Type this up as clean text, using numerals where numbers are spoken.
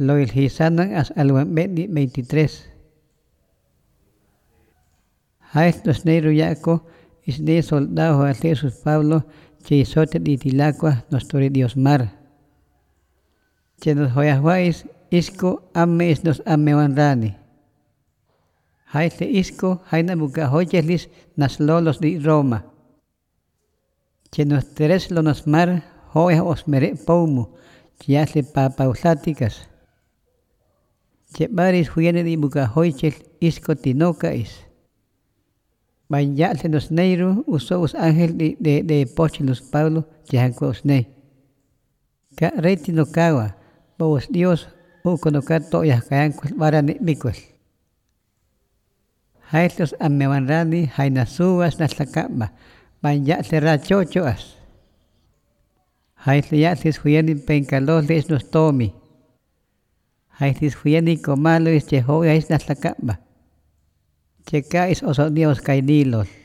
Loil hisanan as alwan 23. Haestos neiru yako isne soldado a Jesús Pablo chisote ditilacua nostori Dios mar. Chenos hoyahwais isco amme nos ammewanrani. Haite isco haina buka hoyelis nas lolos di Roma. Chenos teres lonos mar hoya osmere poumu chiasle papausáticas. Chebaris huyene di buka hoychel isco tinokais. Bañarse los neiru usó us ángel de Pochilus Pablo chihancuos nei. Ka reiti no kawa, bos Dios ukonokato yahkayancuel varani micuel. Haestos ammewanrani hainasuas naslakamba, bañarse rachochoas. Haesle yasis huyeni penkalos les nos tomi. Haestis huyeni komalo is Jehovah is naslakamba. Chekais oso Dios kainilol.